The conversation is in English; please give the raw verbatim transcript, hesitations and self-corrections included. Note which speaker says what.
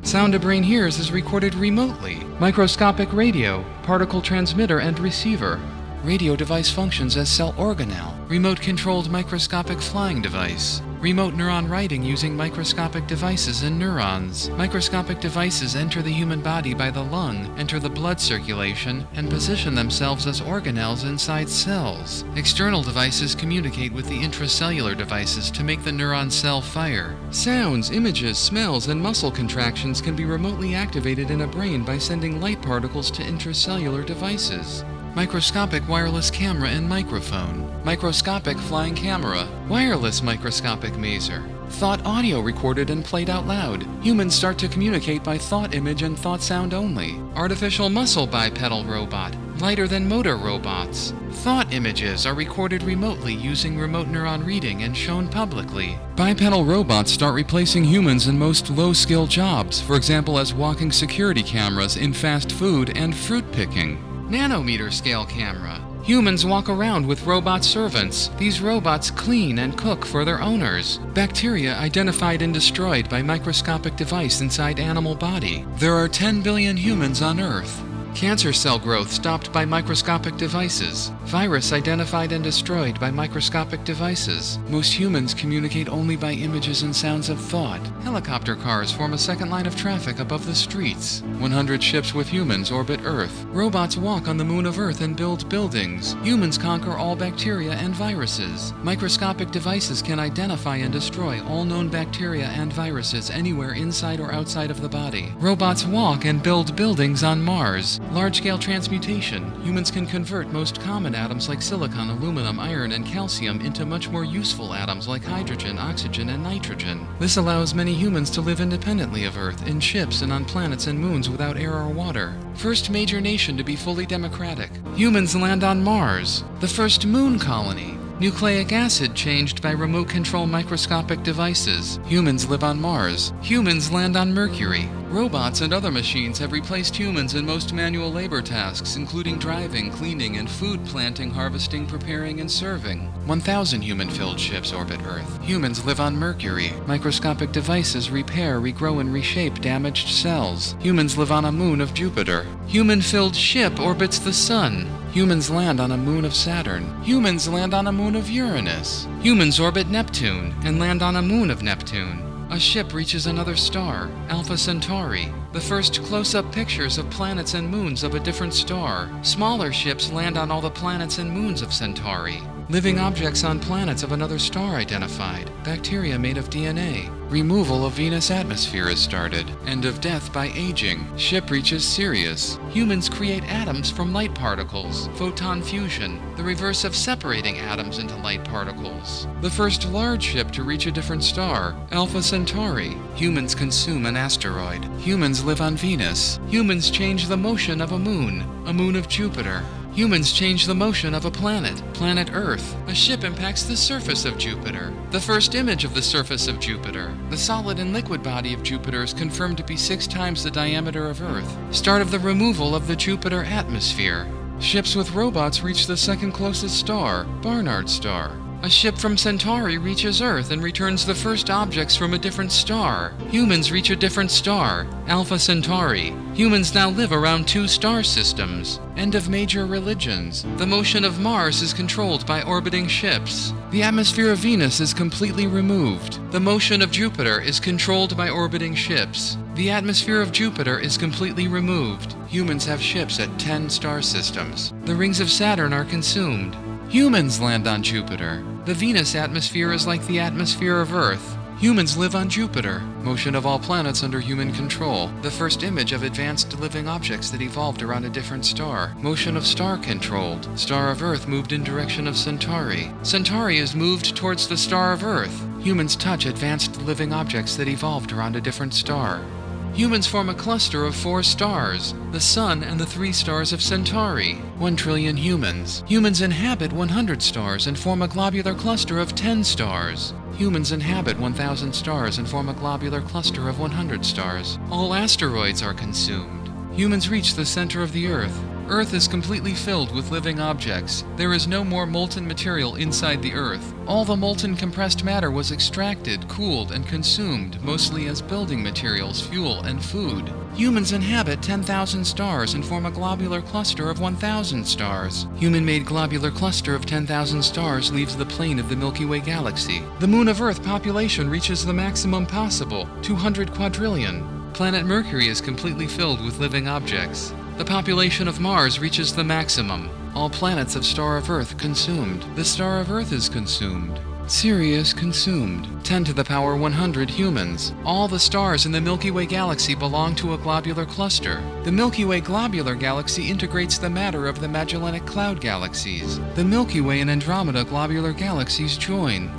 Speaker 1: Sound a brain hears is recorded remotely. Microscopic radio, particle transmitter and receiver. Radio device functions as cell organelle. Remote-controlled microscopic flying device. Remote neuron writing using microscopic devices and neurons. Microscopic devices enter the human body by the lung, enter the blood circulation, and position themselves as organelles inside cells. External devices communicate with the intracellular devices to make the neuron cell fire. Sounds, images, smells, and muscle contractions can be remotely activated in a brain by sending light particles to intracellular devices. Microscopic wireless camera and microphone. Microscopic flying camera. Wireless microscopic maser. Thought audio recorded and played out loud. Humans start to communicate by thought image and thought sound only. Artificial muscle bipedal robot. Lighter than motor robots. Thought images are recorded remotely using remote neuron reading and shown publicly. Bipedal robots start replacing humans in most low-skill jobs, for example as walking security cameras in fast food and fruit picking. Nanometer scale camera. Humans walk around with robot servants. These robots clean and cook for their owners. Bacteria identified and destroyed by microscopic device inside animal body. There are ten billion humans on Earth. Cancer cell growth stopped by microscopic devices. Virus identified and destroyed by microscopic devices. Most humans communicate only by images and sounds of thought. Helicopter cars form a second line of traffic above the streets. one hundred ships with humans orbit Earth. Robots walk on the moon of Earth and build buildings. Humans conquer all bacteria and viruses. Microscopic devices can identify and destroy all known bacteria and viruses anywhere inside or outside of the body. Robots walk and build buildings on Mars. Large-scale transmutation. Humans can convert most common atoms like silicon, aluminum, iron, and calcium into much more useful atoms like hydrogen, oxygen, and nitrogen. This allows many humans to live independently of Earth, in ships and on planets and moons without air or water. First major nation to be fully democratic. Humans land on Mars. The first moon colony. Nucleic acid changed by remote control microscopic devices. Humans live on Mars. Humans land on Mercury. Robots and other machines have replaced humans in most manual labor tasks, including driving, cleaning, and food planting, harvesting, preparing, and serving. one thousand human-filled ships orbit Earth. Humans live on Mercury. Microscopic devices repair, regrow, and reshape damaged cells. Humans live on a moon of Jupiter. Human-filled ship orbits the Sun. Humans land on a moon of Saturn. Humans land on a moon of Uranus. Humans orbit Neptune and land on a moon of Neptune. A ship reaches another star, Alpha Centauri. The first close-up pictures of planets and moons of a different star. Smaller ships land on all the planets and moons of Centauri. Living objects on planets of another star identified. Bacteria made of D N A. Removal of Venus atmosphere is started. End of death by aging. Ship reaches Sirius. Humans create atoms from light particles. Photon fusion, the reverse of separating atoms into light particles. The first large ship to reach a different star, Alpha Centauri. Humans consume an asteroid. Humans live on Venus. Humans change the motion of a moon, a moon of Jupiter. Humans change the motion of a planet, planet Earth. A ship impacts the surface of Jupiter. The first image of the surface of Jupiter. The solid and liquid body of Jupiter is confirmed to be six times the diameter of Earth. Start of the removal of the Jupiter atmosphere. Ships with robots reach the second closest star, Barnard Star. A ship from Centauri reaches Earth and returns the first objects from a different star. Humans reach a different star, Alpha Centauri. Humans now live around two star systems. End of major religions. The motion of Mars is controlled by orbiting ships. The atmosphere of Venus is completely removed. The motion of Jupiter is controlled by orbiting ships. The atmosphere of Jupiter is completely removed. Humans have ships at ten star systems. The rings of Saturn are consumed. Humans land on Jupiter. The Venus atmosphere is like the atmosphere of Earth. Humans live on Jupiter. Motion of all planets under human control. The first image of advanced living objects that evolved around a different star. Motion of star controlled. Star of Earth moved in direction of Centauri. Centauri is moved towards the star of Earth. Humans touch advanced living objects that evolved around a different star. Humans form a cluster of four stars, the Sun and the three stars of Centauri. One trillion humans. Humans inhabit one hundred stars and form a globular cluster of ten stars. Humans inhabit one thousand stars and form a globular cluster of one hundred stars. All asteroids are consumed. Humans reach the center of the Earth. Earth is completely filled with living objects. There is no more molten material inside the Earth. All the molten compressed matter was extracted, cooled, and consumed, mostly as building materials, fuel, and food. Humans inhabit ten thousand stars and form a globular cluster of one thousand stars. Human-made globular cluster of ten thousand stars leaves the plane of the Milky Way galaxy. The moon of Earth population reaches the maximum possible, two hundred quadrillion. Planet Mercury is completely filled with living objects. The population of Mars reaches the maximum. All planets of star of Earth consumed. The star of Earth is consumed. Sirius consumed. ten to the power one hundred humans. All the stars in the Milky Way galaxy belong to a globular cluster. The Milky Way globular galaxy integrates the matter of the Magellanic Cloud galaxies. The Milky Way and Andromeda globular galaxies join.